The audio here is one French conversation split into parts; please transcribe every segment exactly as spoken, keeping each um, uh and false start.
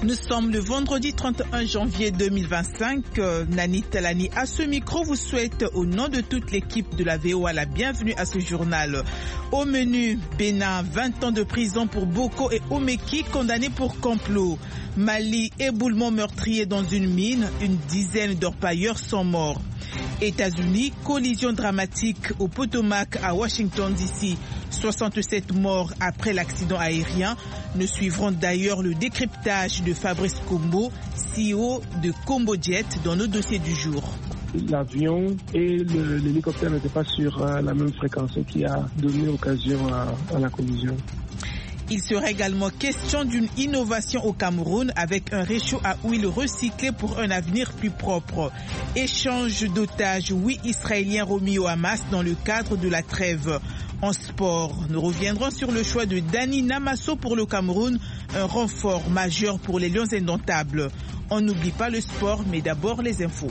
Nous sommes le vendredi trente et un janvier deux mille vingt-cinq. Euh, Nani Talani à ce micro vous souhaite au nom de toute l'équipe de la V O A la bienvenue à ce journal. Au menu, Bénin, vingt ans de prison pour Boko et Omeki condamnés pour complot. Mali, éboulement meurtrier dans une mine, une dizaine d'orpailleurs sont morts. États-Unis, collision dramatique au Potomac à Washington D C. soixante-sept morts après l'accident aérien. Nous suivrons d'ailleurs le décryptage de Fabrice Kombo, C E O de Combo Jet, dans nos dossiers du jour. L'avion et le, l'hélicoptère n'étaient pas sur euh, la même fréquence, ce qui a donné occasion à, à la collision. Il sera également question d'une innovation au Cameroun avec un réchaud à huile recyclée pour un avenir plus propre. Échange d'otages, oui, israéliens remis au Hamas dans le cadre de la trêve. En sport, nous reviendrons sur le choix de Dani Namasso pour le Cameroun, un renfort majeur pour les Lions indomptables. On n'oublie pas le sport, mais d'abord les infos.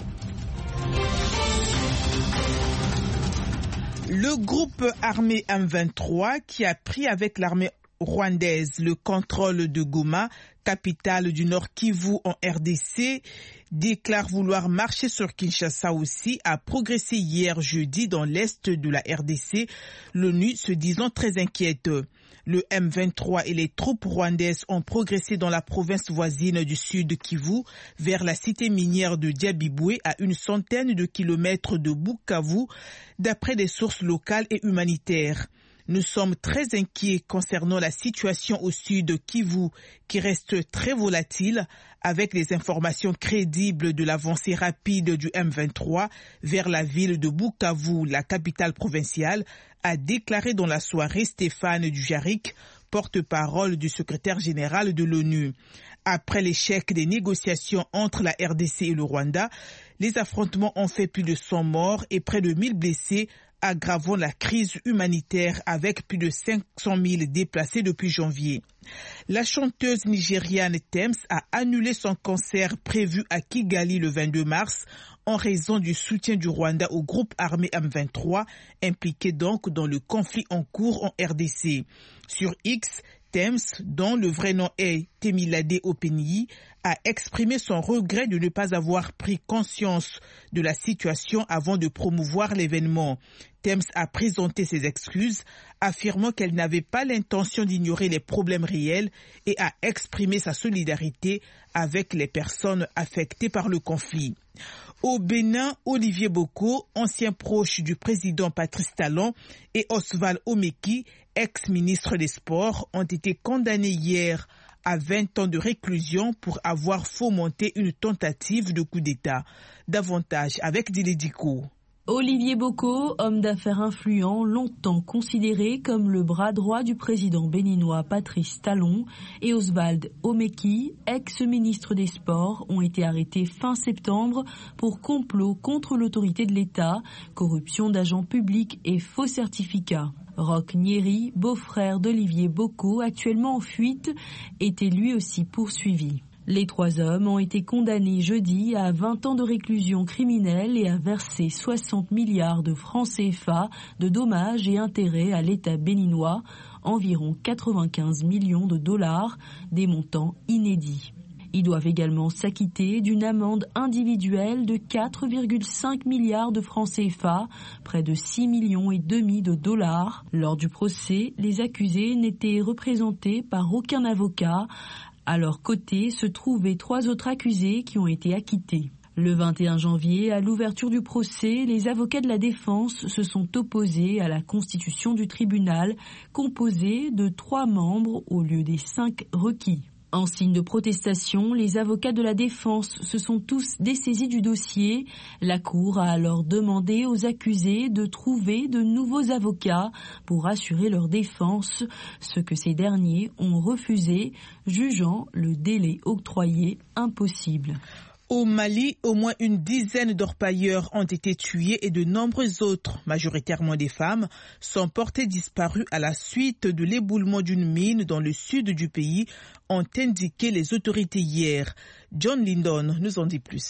Le groupe armé M vingt-trois qui a pris avec l'armée rwandaise le contrôle de Goma, capitale du Nord Kivu en R D C, déclare vouloir marcher sur Kinshasa aussi, a progressé hier jeudi dans l'est de la R D C, l'ONU se disant très inquiète. Le M vingt-trois et les troupes rwandaises ont progressé dans la province voisine du sud Kivu, vers la cité minière de Diabiboué, à une centaine de kilomètres de Bukavu, d'après des sources locales et humanitaires. Nous sommes très inquiets concernant la situation au sud Kivu qui reste très volatile avec les informations crédibles de l'avancée rapide du M vingt-trois vers la ville de Bukavu, la capitale provinciale, a déclaré dans la soirée Stéphane Dujarric, porte-parole du secrétaire général de l'ONU. Après l'échec des négociations entre la R D C et le Rwanda, les affrontements ont fait plus de cent morts et près de mille blessés, aggravant la crise humanitaire avec plus de cinq cent mille déplacés depuis janvier. La chanteuse nigériane Tems a annulé son concert prévu à Kigali le vingt-deux mars en raison du soutien du Rwanda au groupe armé M vingt-trois, impliqué donc dans le conflit en cours en R D C. Sur X, Tems, dont le vrai nom est Temilade Openiyi, a exprimé son regret de ne pas avoir pris conscience de la situation avant de promouvoir l'événement. Tems a présenté ses excuses, affirmant qu'elle n'avait pas l'intention d'ignorer les problèmes réels et a exprimé sa solidarité avec les personnes affectées par le conflit. Au Bénin, Olivier Boko, ancien proche du président Patrice Talon, et Oswald Omeki, ex-ministre des Sports, ont été condamnés hier à vingt ans de réclusion pour avoir fomenté une tentative de coup d'État. Davantage avec Dile Diko. Olivier Boko, homme d'affaires influent, longtemps considéré comme le bras droit du président béninois Patrice Talon, et Oswald Omeki, ex-ministre des Sports, ont été arrêtés fin septembre pour complot contre l'autorité de l'État, corruption d'agents publics et faux certificats. Roch Nieri, beau-frère d'Olivier Boko, actuellement en fuite, était lui aussi poursuivi. Les trois hommes ont été condamnés jeudi à vingt ans de réclusion criminelle et à verser soixante milliards de francs C F A de dommages et intérêts à l'État béninois, environ quatre-vingt-quinze millions de dollars, des montants inédits. Ils doivent également s'acquitter d'une amende individuelle de quatre virgule cinq milliards de francs C F A, près de six millions et demi de dollars. Lors du procès, les accusés n'étaient représentés par aucun avocat. À leur côté se trouvaient trois autres accusés qui ont été acquittés. Le vingt et un janvier, à l'ouverture du procès, les avocats de la défense se sont opposés à la constitution du tribunal, composé de trois membres au lieu des cinq requis. En signe de protestation, les avocats de la défense se sont tous dessaisis du dossier. La Cour a alors demandé aux accusés de trouver de nouveaux avocats pour assurer leur défense, ce que ces derniers ont refusé, jugeant le délai octroyé impossible. Au Mali, au moins une dizaine d'orpailleurs ont été tués et de nombreux autres, majoritairement des femmes, sont portés disparus à la suite de l'éboulement d'une mine dans le sud du pays, ont indiqué les autorités hier. John Lindon nous en dit plus.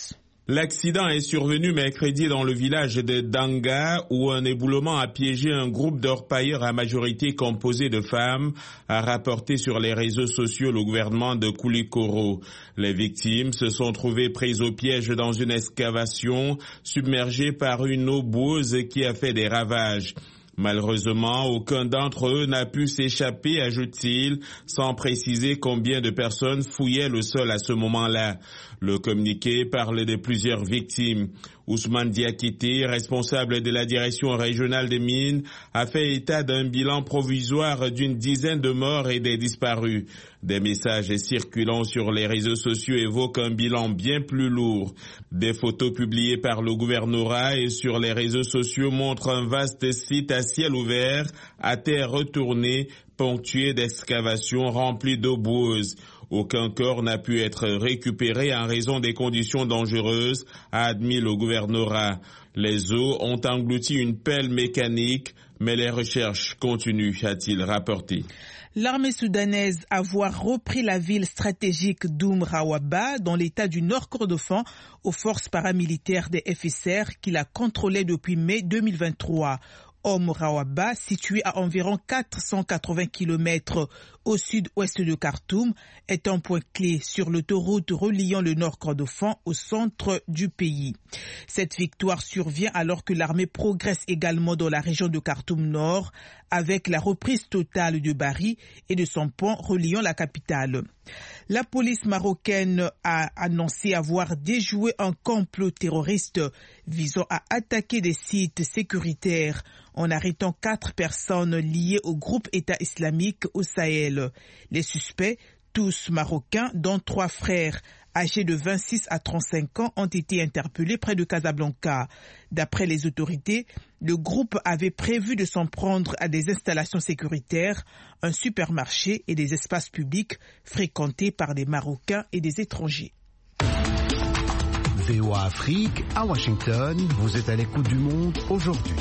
L'accident est survenu mercredi dans le village de Danga où un éboulement a piégé un groupe d'orpailleurs à majorité composé de femmes, a rapporté sur les réseaux sociaux le gouvernement de Koulikoro. Les victimes se sont trouvées prises au piège dans une excavation submergées par une eau boueuse qui a fait des ravages. Malheureusement, aucun d'entre eux n'a pu s'échapper, ajoute-t-il, sans préciser combien de personnes fouillaient le sol à ce moment-là. Le communiqué parle de plusieurs victimes. Ousmane Diakité, responsable de la direction régionale des mines, a fait état d'un bilan provisoire d'une dizaine de morts et des disparus. Des messages circulant sur les réseaux sociaux évoquent un bilan bien plus lourd. Des photos publiées par le gouvernorat et sur les réseaux sociaux montrent un vaste site à ciel ouvert, à terre retournée, ponctué d'excavations remplies d'eau boueuse. Aucun corps n'a pu être récupéré en raison des conditions dangereuses, a admis le gouvernorat. Les eaux ont englouti une pelle mécanique, mais les recherches continuent, a-t-il rapporté. L'armée soudanaise a voir repris la ville stratégique d'Oum Rawaba dans l'état du Nord Kordofan aux forces paramilitaires des F S R qui la contrôlaient depuis mai deux mille vingt-trois. Oum Rawaba, situé à environ quatre cent quatre-vingts kilomètres au sud-ouest de Khartoum, est un point clé sur l'autoroute reliant le Nord Kordofan au centre du pays. Cette victoire survient alors que l'armée progresse également dans la région de Khartoum Nord avec la reprise totale de Bari et de son pont reliant la capitale. La police marocaine a annoncé avoir déjoué un complot terroriste visant à attaquer des sites sécuritaires en arrêtant quatre personnes liées au groupe État islamique au Sahel. Les suspects, tous marocains, dont trois frères âgés de vingt-six à trente-cinq ans, ont été interpellés près de Casablanca. D'après les autorités, le groupe avait prévu de s'en prendre à des installations sécuritaires, un supermarché et des espaces publics fréquentés par des Marocains et des étrangers. V O A Afrique, à Washington, vous êtes à l'écoute du monde aujourd'hui.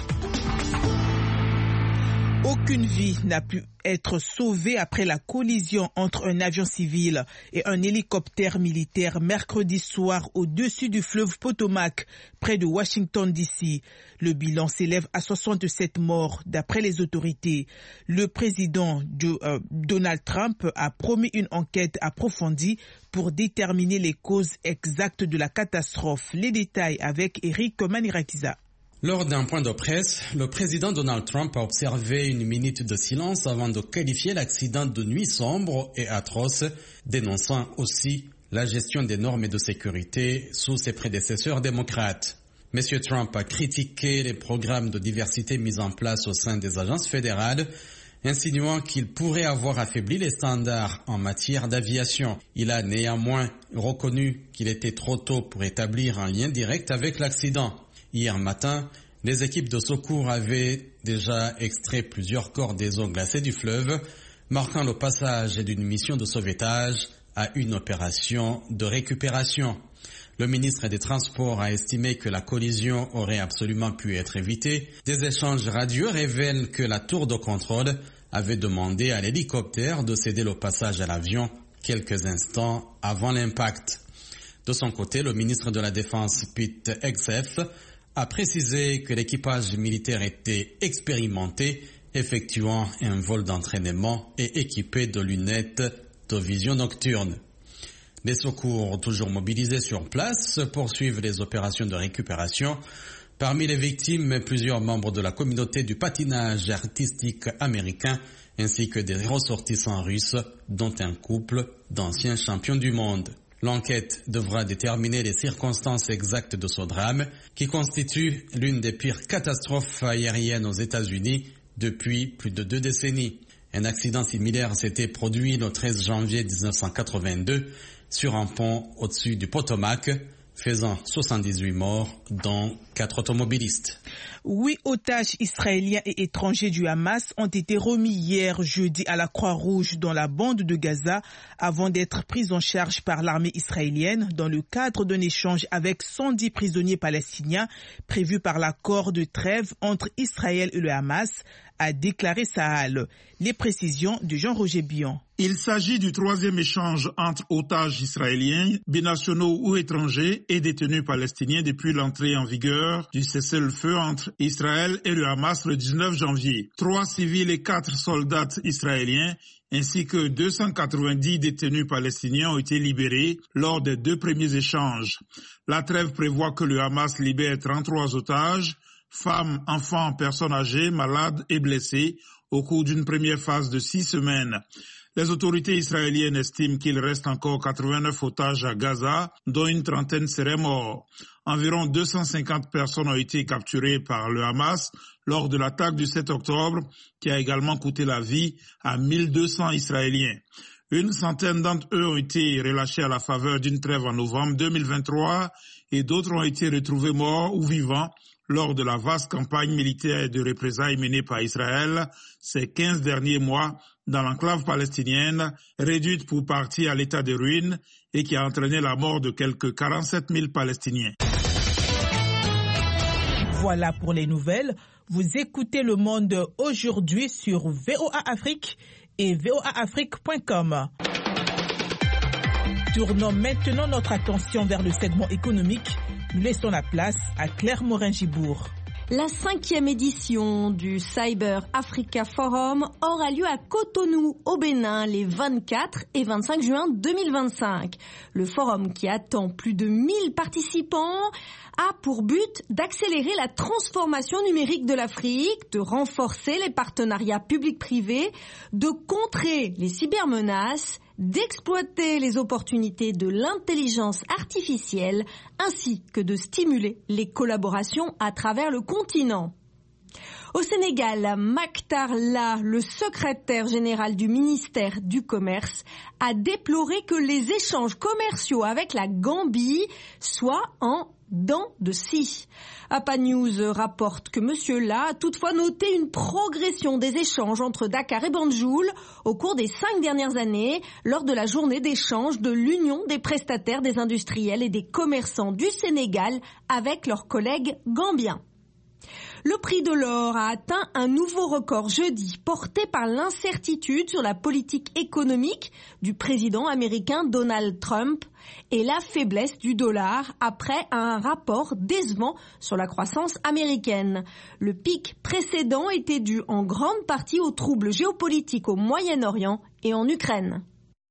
Aucune vie n'a pu être sauvée après la collision entre un avion civil et un hélicoptère militaire mercredi soir au-dessus du fleuve Potomac, près de Washington D C. Le bilan s'élève à soixante-sept morts d'après les autorités. Le président de, euh, Donald Trump a promis une enquête approfondie pour déterminer les causes exactes de la catastrophe. Les détails avec Eric Manirakiza. Lors d'un point de presse, le président Donald Trump a observé une minute de silence avant de qualifier l'accident de nuit sombre et atroce, dénonçant aussi la gestion des normes de sécurité sous ses prédécesseurs démocrates. Monsieur Trump a critiqué les programmes de diversité mis en place au sein des agences fédérales, insinuant qu'il pourrait avoir affaibli les standards en matière d'aviation. Il a néanmoins reconnu qu'il était trop tôt pour établir un lien direct avec l'accident. Hier matin, les équipes de secours avaient déjà extrait plusieurs corps des eaux glacées du fleuve, marquant le passage d'une mission de sauvetage à une opération de récupération. Le ministre des Transports a estimé que la collision aurait absolument pu être évitée. Des échanges radieux révèlent que la tour de contrôle avait demandé à l'hélicoptère de céder le passage à l'avion quelques instants avant l'impact. De son côté, le ministre de la Défense, Pete Hegseth, a précisé que l'équipage militaire était expérimenté, effectuant un vol d'entraînement et équipé de lunettes de vision nocturne. Les secours, toujours mobilisés sur place, poursuivent les opérations de récupération. Parmi les victimes, plusieurs membres de la communauté du patinage artistique américain, ainsi que des ressortissants russes, dont un couple d'anciens champions du monde. L'enquête devra déterminer les circonstances exactes de ce drame, qui constitue l'une des pires catastrophes aériennes aux États-Unis depuis plus de deux décennies. Un accident similaire s'était produit le treize janvier mille neuf cent quatre-vingt-deux sur un pont au-dessus du Potomac, faisant soixante-dix-huit morts, dont quatre automobilistes. Huit otages israéliens et étrangers du Hamas ont été remis hier jeudi à la Croix-Rouge dans la bande de Gaza avant d'être pris en charge par l'armée israélienne dans le cadre d'un échange avec cent dix prisonniers palestiniens prévu par l'accord de trêve entre Israël et le Hamas, a déclaré sa halle. Les précisions de Jean-Roger Bion. Il s'agit du troisième échange entre otages israéliens, binationaux ou étrangers et détenus palestiniens depuis l'entrée en vigueur du cessez-le-feu entre Israël et le Hamas le dix-neuf janvier. Trois civils et quatre soldats israéliens ainsi que deux cent quatre-vingt-dix détenus palestiniens ont été libérés lors des deux premiers échanges. La trêve prévoit que le Hamas libère trente-trois otages, femmes, enfants, personnes âgées, malades et blessés au cours d'une première phase de six semaines. Les autorités israéliennes estiment qu'il reste encore quatre-vingt-neuf otages à Gaza, dont une trentaine seraient morts. Environ deux cent cinquante personnes ont été capturées par le Hamas lors de l'attaque du sept octobre, qui a également coûté la vie à mille deux cents Israéliens. Une centaine d'entre eux ont été relâchés à la faveur d'une trêve en novembre deux mille vingt-trois et d'autres ont été retrouvés morts ou vivants lors de la vaste campagne militaire de représailles menée par Israël ces quinze derniers mois dans l'enclave palestinienne, réduite pour partie à l'état de ruine et qui a entraîné la mort de quelques quarante-sept mille Palestiniens. Voilà pour les nouvelles. Vous écoutez Le Monde aujourd'hui sur V O A Afrique et V O A Afrique point com. Tournons maintenant notre attention vers le segment économique. Nous laissons la place à Claire Morin-Gibourg. La cinquième édition du Cyber Africa Forum aura lieu à Cotonou, au Bénin, les vingt-quatre et vingt-cinq juin deux mille vingt-cinq. Le forum, qui attend plus de mille participants, a pour but d'accélérer la transformation numérique de l'Afrique, de renforcer les partenariats publics-privés, de contrer les cybermenaces, d'exploiter les opportunités de l'intelligence artificielle ainsi que de stimuler les collaborations à travers le continent. Au Sénégal, Mactar La, le secrétaire général du ministère du Commerce, a déploré que les échanges commerciaux avec la Gambie soient en dents de scie. A P A News rapporte que Monsieur La a toutefois noté une progression des échanges entre Dakar et Banjul au cours des cinq dernières années lors de la journée d'échange de l'Union des prestataires des industriels et des commerçants du Sénégal avec leurs collègues gambiens. Le prix de l'or a atteint un nouveau record jeudi, porté par l'incertitude sur la politique économique du président américain Donald Trump et la faiblesse du dollar après un rapport décevant sur la croissance américaine. Le pic précédent était dû en grande partie aux troubles géopolitiques au Moyen-Orient et en Ukraine.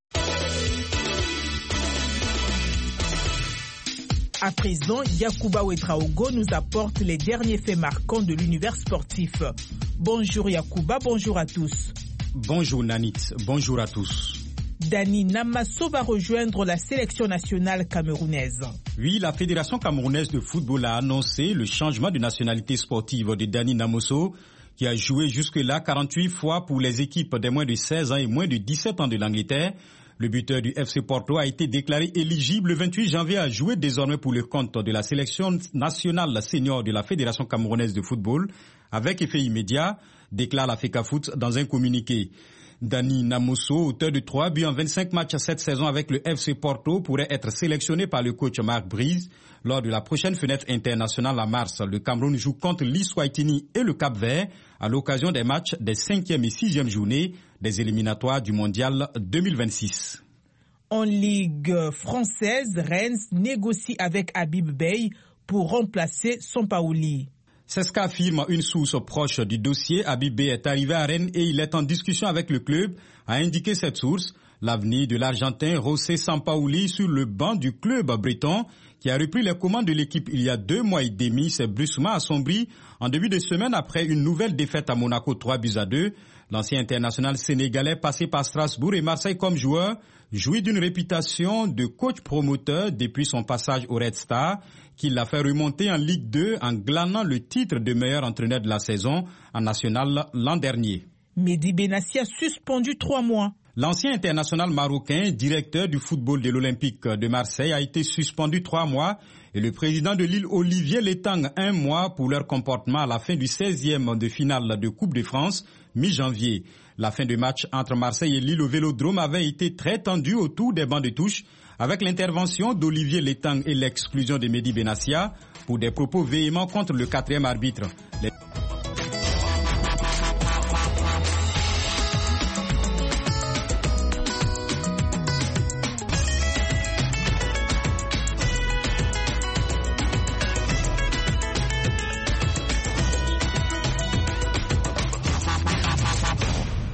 À présent, Yacouba Ouedraogo nous apporte les derniers faits marquants de l'univers sportif. Bonjour Yacouba, bonjour à tous. Bonjour Nanit, bonjour à tous. Dani Namasso va rejoindre la sélection nationale camerounaise. Oui, la Fédération camerounaise de football a annoncé le changement de nationalité sportive de Dani Namasso, qui a joué jusque-là quarante-huit fois pour les équipes des moins de seize ans et moins de dix-sept ans de l'Angleterre. Le buteur du F C Porto a été déclaré éligible le vingt-huit janvier à jouer désormais pour le compte de la sélection nationale senior de la Fédération camerounaise de football avec effet immédiat, déclare la FECAFOOT dans un communiqué. Dani Namasso, auteur de trois buts en vingt-cinq matchs cette saison avec le F C Porto, pourrait être sélectionné par le coach Marc Brise lors de la prochaine fenêtre internationale en mars. Le Cameroun joue contre l'Eswatini et le Cap-Vert à l'occasion des matchs des cinquième et sixième journées des éliminatoires du Mondial deux mille vingt-six. En Ligue française, Rennes négocie avec Habib Beye pour remplacer Sampaoli. C'est ce qu'affirme une source proche du dossier. Habib Beye est arrivé à Rennes et il est en discussion avec le club, a indiqué cette source. L'avenir de l'Argentin José Sampaoli sur le banc du club breton, qui a repris les commandes de l'équipe il y a deux mois et demi, s'est brusquement assombri en début de semaine après une nouvelle défaite à Monaco trois buts à deux. L'ancien international sénégalais passé par Strasbourg et Marseille comme joueur jouit d'une réputation de coach promoteur depuis son passage au Red Star, qui l'a fait remonter en Ligue deux en glanant le titre de meilleur entraîneur de la saison en national l'an dernier. Mehdi Benassi a suspendu trois mois. L'ancien international marocain, directeur du football de l'Olympique de Marseille, a été suspendu trois mois et le président de Lille, Olivier Létang, un mois pour leur comportement à la fin du seizième de finale de Coupe de France, mi-janvier. La fin de match entre Marseille et Lille au Vélodrome avait été très tendue autour des bancs de touche, avec l'intervention d'Olivier Létang et l'exclusion de Mehdi Benassia pour des propos véhéments contre le quatrième arbitre. Les...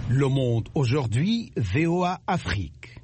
Le Monde aujourd'hui, V O A Afrique.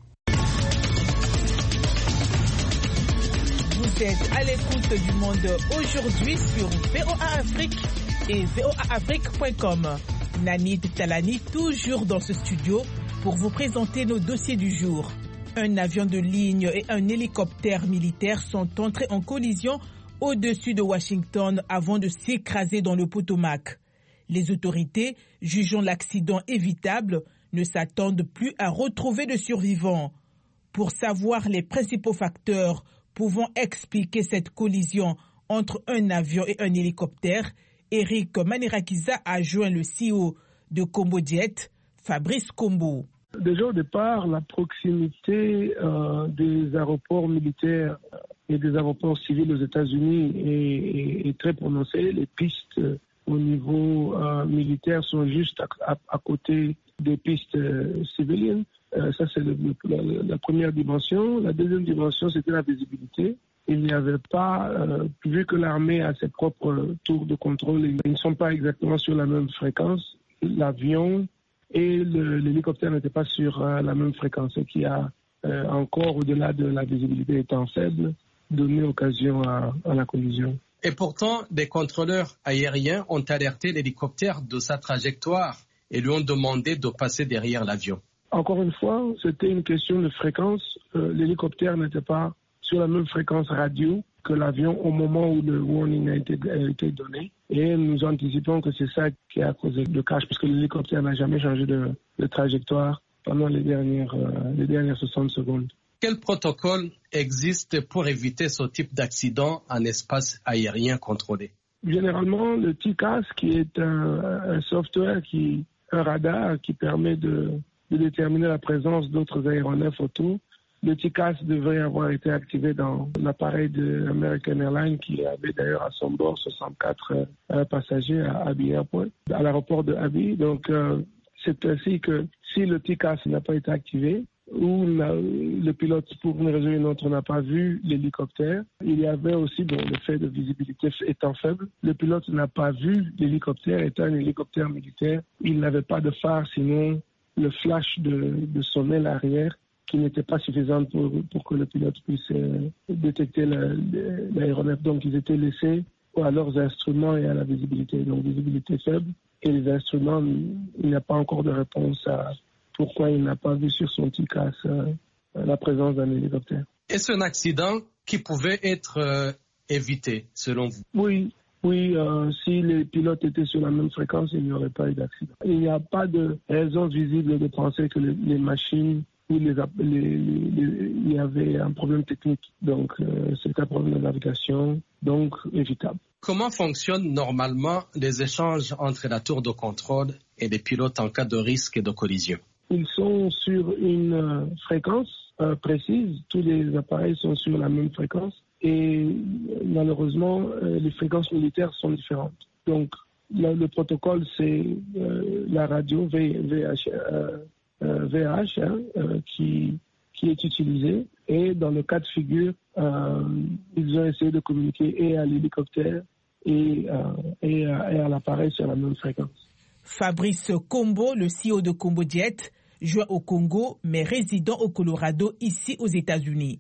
Vous êtes à l'écoute du Monde aujourd'hui sur V O A Afrique et V O A Afrique point com. Nanit Talani, toujours dans ce studio, pour vous présenter nos dossiers du jour. Un avion de ligne et un hélicoptère militaire sont entrés en collision au-dessus de Washington avant de s'écraser dans le Potomac. Les autorités, jugeant l'accident évitable, ne s'attendent plus à retrouver de survivants. Pour savoir les principaux facteurs pouvant expliquer cette collision entre un avion et un hélicoptère, Eric Manirakiza a joint le C E O de Combojet, Fabrice Kombo. Déjà au départ, la proximité euh, des aéroports militaires et des aéroports civils aux États-Unis est, est, est très prononcée. Les pistes euh, au niveau euh, militaire sont juste à, à, à côté des pistes euh, civiliennes. Euh, ça, c'est le, la, la première dimension. La deuxième dimension, c'était la visibilité. Il n'y avait pas, euh, vu que l'armée a ses propres tours de contrôle, ils ne sont pas exactement sur la même fréquence. L'avion et le, l'hélicoptère n'étaient pas sur euh, la même fréquence, ce qui a euh, encore, au-delà de la visibilité étant faible, donné occasion à, à la collision. Et pourtant, des contrôleurs aériens ont alerté l'hélicoptère de sa trajectoire et lui ont demandé de passer derrière l'avion. Encore une fois, c'était une question de fréquence. Euh, l'hélicoptère n'était pas sur la même fréquence radio que l'avion au moment où le warning a été, a été donné. Et nous anticipons que c'est ça qui a causé le crash, parce que l'hélicoptère n'a jamais changé de, de trajectoire pendant les dernières, euh, les dernières soixante secondes. Quel protocole existe pour éviter ce type d'accident en espace aérien contrôlé? Généralement, le T C A S, qui est un, un software, qui, un radar qui permet de, de déterminer la présence d'autres aéronefs autour. Le T C A S devrait avoir été activé dans l'appareil de American Airlines, qui avait d'ailleurs à son bord soixante-quatre euh, passagers à Abbey Airport, à l'aéroport de Abbey. Donc, euh, c'est ainsi que si le T C A S n'a pas été activé, ou la, le pilote, pour une raison ou une autre, n'a pas vu l'hélicoptère, il y avait aussi bon, le fait de visibilité étant faible. Le pilote n'a pas vu l'hélicoptère, étant un hélicoptère militaire. Il n'avait pas de phare, sinon le flash de, de son aile arrière, qui n'était pas suffisante pour, pour que le pilote puisse euh, détecter la, l'aéronef. Donc, ils étaient laissés à leurs instruments et à la visibilité. Donc, visibilité faible. Et les instruments, il n'y a pas encore de réponse à pourquoi il n'a pas vu sur son T C A S euh, la présence d'un hélicoptère. Est-ce un accident qui pouvait être euh, évité, selon vous? Oui. Oui, euh, si les pilotes étaient sur la même fréquence, il n'y aurait pas eu d'accident. Il n'y a pas de raison visible de penser que les, les machines ou les, les, les, il y avait un problème technique. Donc, euh, c'est un problème de navigation, donc évitable. Comment fonctionnent normalement les échanges entre la tour de contrôle et les pilotes en cas de risque de collision? Ils sont sur une euh, fréquence euh, précise. Tous les appareils sont sur la même fréquence. Et malheureusement, euh, les fréquences militaires sont différentes. Donc, là, le protocole, c'est euh, la radio V H, euh, euh, V H hein, euh, qui, qui est utilisée. Et dans le cas de figure, euh, ils ont essayé de communiquer et à l'hélicoptère et, euh, et, à, et à l'appareil sur la même fréquence. Fabrice Kombo, le C E O de Combojet, joint au Congo, mais résident au Colorado, ici aux États-Unis.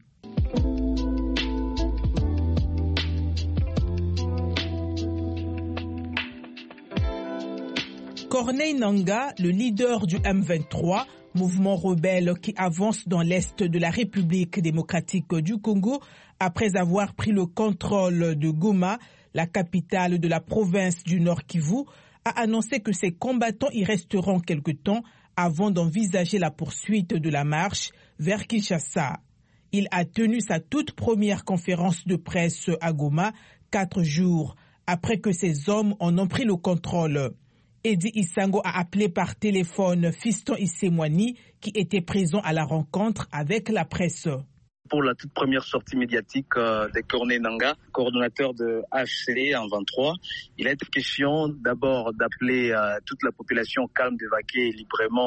Corneille Nangaa, le leader du M vingt-trois, mouvement rebelle qui avance dans l'est de la République démocratique du Congo, après avoir pris le contrôle de Goma, la capitale de la province du Nord Kivu, a annoncé que ses combattants y resteront quelque temps avant d'envisager la poursuite de la marche vers Kinshasa. Il a tenu sa toute première conférence de presse à Goma, quatre jours après que ses hommes en ont pris le contrôle. Eddie Isango a appelé par téléphone Fiston Isemwani, qui était présent à la rencontre avec la presse. Pour la toute première sortie médiatique euh, de Corneille Nangaa, coordonnateur de H C D en vingt-trois, il a été question d'abord d'appeler euh, toute la population calme d'évacuer librement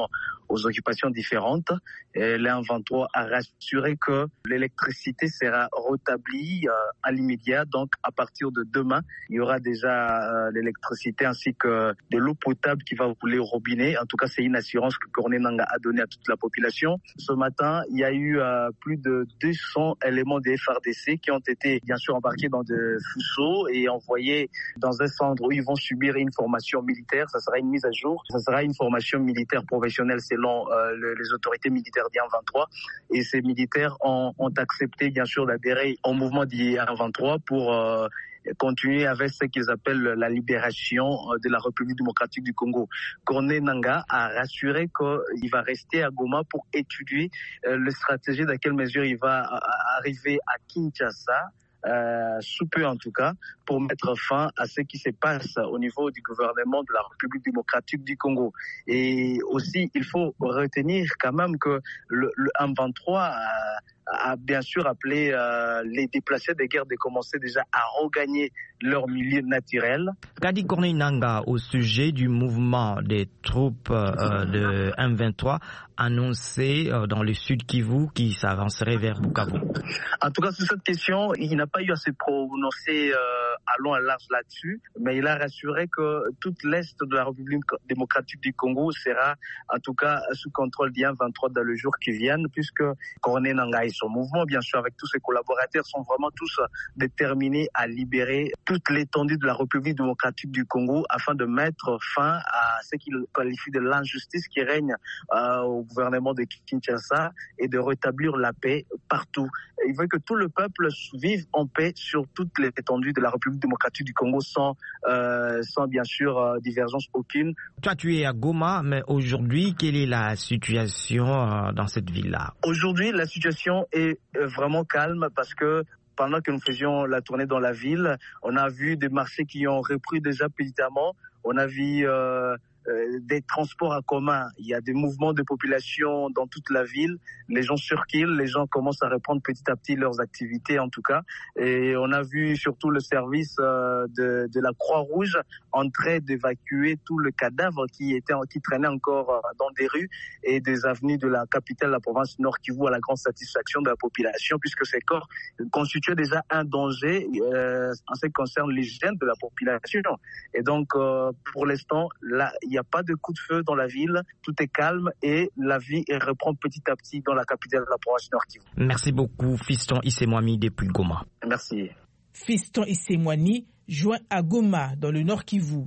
aux occupations différentes. Et l'M vingt-trois a rassuré que l'électricité sera rétablie euh, à l'immédiat. Donc, à partir de demain, il y aura déjà euh, l'électricité ainsi que de l'eau potable qui va couler au robinet. En tout cas, c'est une assurance que Corneille Nangaa a donnée à toute la population. Ce matin, il y a eu euh, plus de deux cents éléments des F R D C qui ont été, bien sûr, embarqués dans des fuseaux et envoyés dans un centre où ils vont subir une formation militaire. Ça sera une mise à jour. Ça sera une formation militaire professionnelle selon euh, le, les autorités militaires d'I M vingt-trois. Et ces militaires ont, ont accepté, bien sûr, d'adhérer au mouvement d'I M vingt-trois pour euh, continuer avec ce qu'ils appellent la libération de la République démocratique du Congo. Corneille Nangaa a rassuré qu'il va rester à Goma pour étudier euh, la stratégie dans quelle mesure il va arriver à Kinshasa. Euh, sous peu en tout cas, pour mettre fin à ce qui se passe au niveau du gouvernement de la République démocratique du Congo. Et aussi, il faut retenir quand même que le, le M vingt-trois a, a bien sûr appelé euh, les déplacés de guerre de commencer déjà à regagner leur milieu naturel. Qu'a dit Corneille Nangaa au sujet du mouvement des troupes euh, de M vingt-trois annoncé euh, dans le sud Kivu qui s'avancerait vers Bukavu? En tout cas, sur cette question, il n'a pas eu à se prononcer euh, à long et large là-dessus, mais il a rassuré que toute l'est de la République démocratique du Congo sera en tout cas sous contrôle d'I M vingt-trois dans les jours qui viennent, puisque Corneille Nangaa et son mouvement, bien sûr, avec tous ses collaborateurs, sont vraiment tous déterminés à libérer toute l'étendue de la République démocratique du Congo afin de mettre fin à ce qu'il qualifie de l'injustice qui règne euh, au gouvernement de Kinshasa et de rétablir la paix partout. Il veut que tout le peuple vive en paix sur toute l'étendue de la République démocratique du Congo sans, euh, sans bien sûr euh, divergence aucune. Toi, tu es à Goma, mais aujourd'hui, quelle est la situation euh, dans cette ville-là? Aujourd'hui, la situation est vraiment calme parce que pendant que nous faisions la tournée dans la ville, on a vu des marchés qui ont repris déjà péniblement. On a vu euh, euh, des transports en commun. Il y a des mouvements de population dans toute la ville. Les gens circulent, les gens commencent à reprendre petit à petit leurs activités en tout cas. Et on a vu surtout le service euh, de, de la Croix-Rouge en train d'évacuer tout le cadavre qui était qui traînait encore euh, dans des rues et des avenues de la capitale de la province Nord Kivu, à la grande satisfaction de la population, puisque ces corps constituaient déjà un danger euh, en ce qui concerne l'hygiène de la population. Et donc euh, pour l'instant, là, il n'y a pas de coup de feu dans la ville, tout est calme et la vie reprend petit à petit dans la capitale de la province Nord Kivu. Merci beaucoup, Fiston Issemwani depuis Goma. Merci. Fiston Issemwani, joint à Goma, dans le Nord Kivu.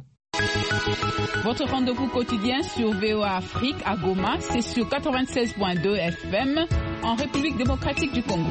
Votre rendez-vous quotidien sur V O A Afrique à Goma, c'est sur quatre-vingt-seize point deux F M en République démocratique du Congo.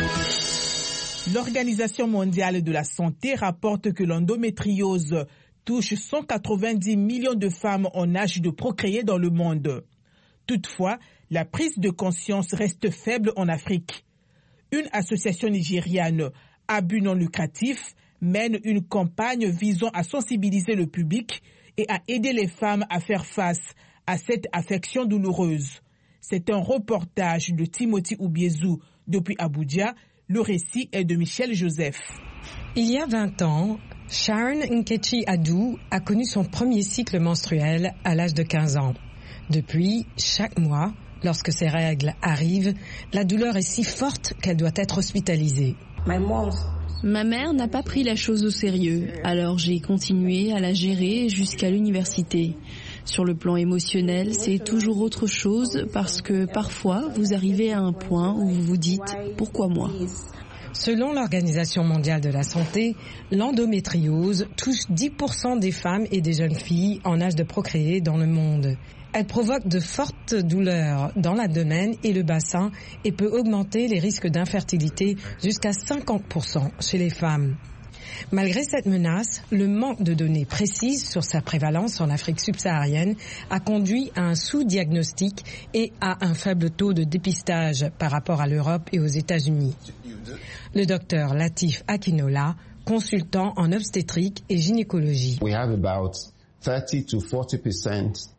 L'Organisation mondiale de la santé rapporte que l'endométriose touche cent quatre-vingt-dix millions de femmes en âge de procréer dans le monde. Toutefois, la prise de conscience reste faible en Afrique. Une association nigériane à but non lucratif mène une campagne visant à sensibiliser le public et à aider les femmes à faire face à cette affection douloureuse. C'est un reportage de Timothy Oubiezou depuis Abuja. Le récit est de Michel Joseph. Il y a vingt ans, Sharon Nkechi Adou a connu son premier cycle menstruel à l'âge de quinze ans. Depuis, chaque mois, lorsque ses règles arrivent, la douleur est si forte qu'elle doit être hospitalisée. Ma mère n'a pas pris la chose au sérieux, alors j'ai continué à la gérer jusqu'à l'université. Sur le plan émotionnel, c'est toujours autre chose parce que parfois, vous arrivez à un point où vous vous dites « Pourquoi moi ?» Selon l'Organisation mondiale de la santé, l'endométriose touche dix pour cent des femmes et des jeunes filles en âge de procréer dans le monde. Elle provoque de fortes douleurs dans l'abdomen et le bassin et peut augmenter les risques d'infertilité jusqu'à cinquante pour cent chez les femmes. Malgré cette menace, le manque de données précises sur sa prévalence en Afrique subsaharienne a conduit à un sous-diagnostic et à un faible taux de dépistage par rapport à l'Europe et aux États-Unis. Le docteur Latif Akinola, consultant en obstétrique et gynécologie. We have about thirty to forty percent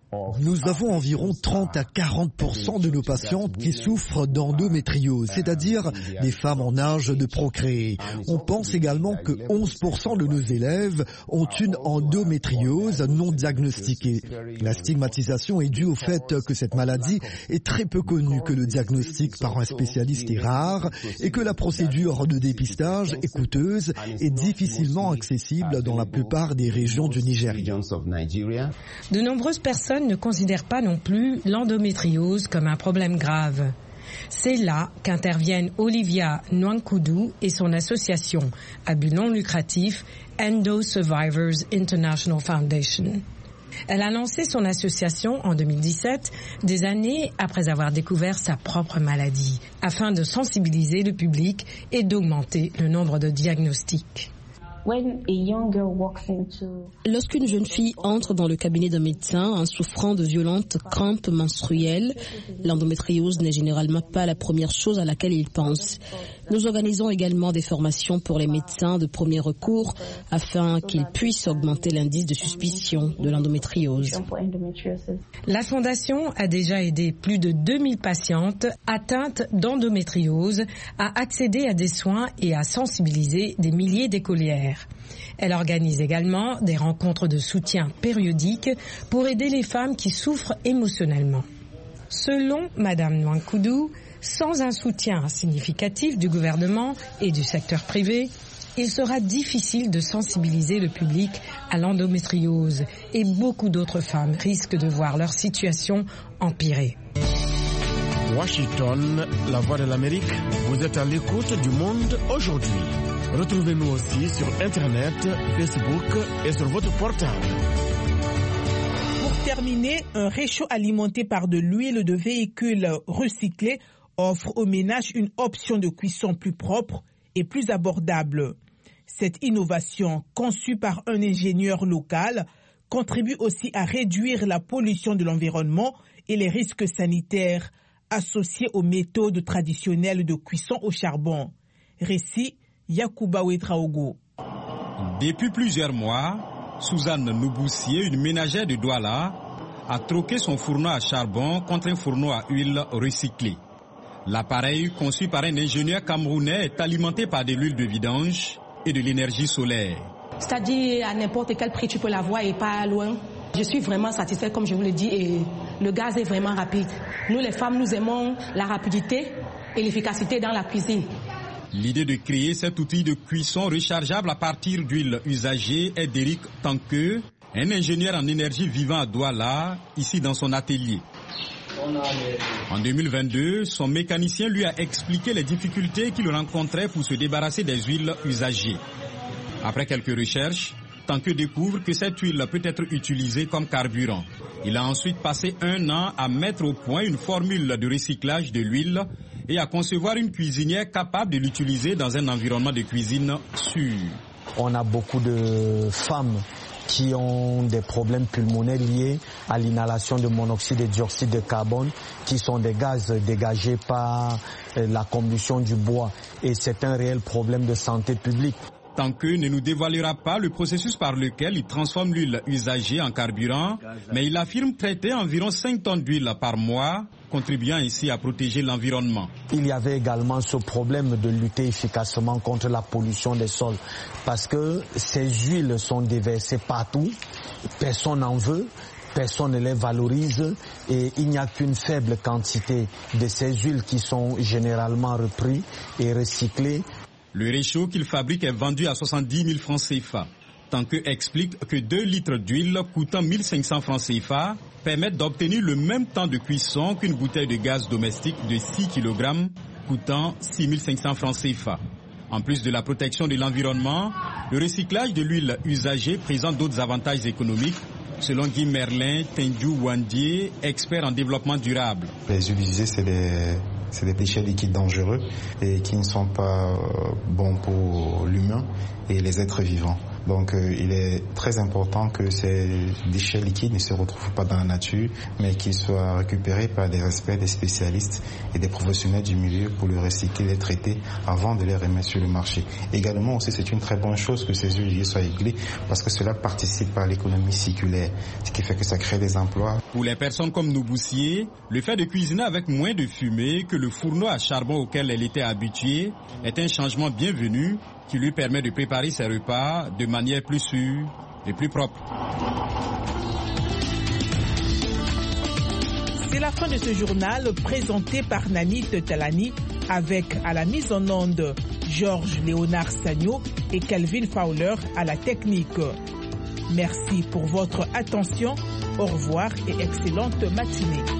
Nous avons environ trente à quarante pour cent de nos patientes qui souffrent d'endométriose, c'est-à-dire des femmes en âge de procréer. On pense également que onze pour cent de nos élèves ont une endométriose non diagnostiquée. La stigmatisation est due au fait que cette maladie est très peu connue, que le diagnostic par un spécialiste est rare et que la procédure de dépistage est coûteuse et difficilement accessible dans la plupart des régions du Nigeria. De nombreuses personnes ne considèrent pas non plus l'endométriose comme un problème grave. C'est là qu'interviennent Olivia Nwankudu et son association à but non lucratif Endo Survivors International Foundation. Elle a lancé son association en deux mille dix-sept, des années après avoir découvert sa propre maladie, afin de sensibiliser le public et d'augmenter le nombre de diagnostics. Lorsqu'une jeune fille entre dans le cabinet d'un médecin en souffrant de violentes crampes menstruelles, l'endométriose n'est généralement pas la première chose à laquelle il pense. Nous organisons également des formations pour les médecins de premier recours afin qu'ils puissent augmenter l'indice de suspicion de l'endométriose. La Fondation a déjà aidé plus de deux mille patientes atteintes d'endométriose à accéder à des soins et à sensibiliser des milliers d'écolières. Elle organise également des rencontres de soutien périodiques pour aider les femmes qui souffrent émotionnellement. Selon Madame Nwankudu, sans un soutien significatif du gouvernement et du secteur privé, il sera difficile de sensibiliser le public à l'endométriose et beaucoup d'autres femmes risquent de voir leur situation empirer. Washington, la voix de l'Amérique, vous êtes à l'écoute du monde aujourd'hui. Retrouvez-nous aussi sur Internet, Facebook et sur votre portable. Pour terminer, un réchaud alimenté par de l'huile de véhicule recyclée offre aux ménages une option de cuisson plus propre et plus abordable. Cette innovation, conçue par un ingénieur local, contribue aussi à réduire la pollution de l'environnement et les risques sanitaires associés aux méthodes traditionnelles de cuisson au charbon. Récit Yacouba Ouetraogo. Depuis plusieurs mois, Suzanne Nouboussier, une ménagère de Douala, a troqué son fourneau à charbon contre un fourneau à huile recyclée. L'appareil, conçu par un ingénieur camerounais, est alimenté par de l'huile de vidange et de l'énergie solaire. C'est-à-dire à n'importe quel prix tu peux l'avoir et pas loin. Je suis vraiment satisfaite, comme je vous l'ai dit, et le gaz est vraiment rapide. Nous, les femmes, nous aimons la rapidité et l'efficacité dans la cuisine. L'idée de créer cet outil de cuisson rechargeable à partir d'huile usagée est d'Éric Tanqueux, un ingénieur en énergie vivant à Douala, ici dans son atelier. En deux mille vingt-deux, son mécanicien lui a expliqué les difficultés qu'il rencontrait pour se débarrasser des huiles usagées. Après quelques recherches, Tanqueux découvre que cette huile peut être utilisée comme carburant. Il a ensuite passé un an à mettre au point une formule de recyclage de l'huile et à concevoir une cuisinière capable de l'utiliser dans un environnement de cuisine sûr. On a beaucoup de femmes qui ont des problèmes pulmonaires liés à l'inhalation de monoxyde et dioxyde de carbone, qui sont des gaz dégagés par la combustion du bois. Et c'est un réel problème de santé publique. Tanqueux ne nous dévoilera pas le processus par lequel il transforme l'huile usagée en carburant, mais il affirme traiter environ cinq tonnes d'huile par mois, contribuant ainsi à protéger l'environnement. Il y avait également ce problème de lutter efficacement contre la pollution des sols, parce que ces huiles sont déversées partout, personne n'en veut. Personne ne les valorise et il n'y a qu'une faible quantité de ces huiles qui sont généralement reprises et recyclées. Le réchaud qu'il fabrique est vendu à soixante-dix mille francs C F A. Tanqueux explique que deux litres d'huile coûtant mille cinq cents francs C F A permettent d'obtenir le même temps de cuisson qu'une bouteille de gaz domestique de six kilogrammes coûtant six mille cinq cents francs C F A. En plus de la protection de l'environnement, le recyclage de l'huile usagée présente d'autres avantages économiques, selon Guy Merlin Tendiou Wandier, expert en développement durable. Les huiles usagées, c'est des... C'est des déchets liquides dangereux et qui ne sont pas bons pour l'humain et les êtres vivants. Donc euh, il est très important que ces déchets liquides ne se retrouvent pas dans la nature, mais qu'ils soient récupérés par des experts, des spécialistes et des professionnels du milieu pour les recycler, les traiter avant de les remettre sur le marché. Également aussi, c'est une très bonne chose que ces huiles soient réglées parce que cela participe à l'économie circulaire, ce qui fait que ça crée des emplois. Pour les personnes comme nos boussiers, le fait de cuisiner avec moins de fumée que le fourneau à charbon auquel elle était habituée est un changement bienvenu qui lui permet de préparer ses repas de manière plus sûre et plus propre. C'est la fin de ce journal présenté par Nanit Talani avec à la mise en onde Georges Léonard Sagno et Calvin Fowler à la technique. Merci pour votre attention. Au revoir et excellente matinée.